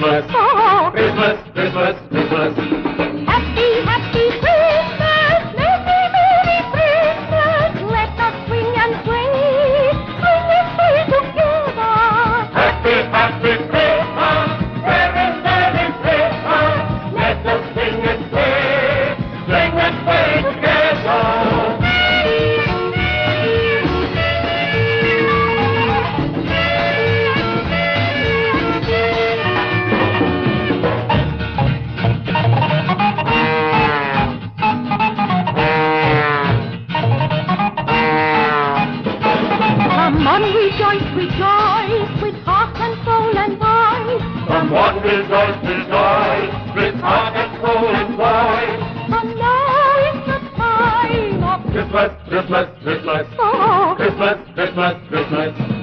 Christmas. Oh, Christmas, Christmas, Christmas. happy, happy Christmas. Merry, Merry Christmas. Let us swing and sway. Swing and sway together. Happy, happy Christmas. Merry, Merry Christmas. Let us sing and play. Sing and play together. Come on, rejoice, rejoice, with heart and soul and voice. Come on, rejoice, rejoice, with heart and soul and voice. For now is the time of Christmas, Christmas, Christmas. oh, Christmas, Christmas, Christmas.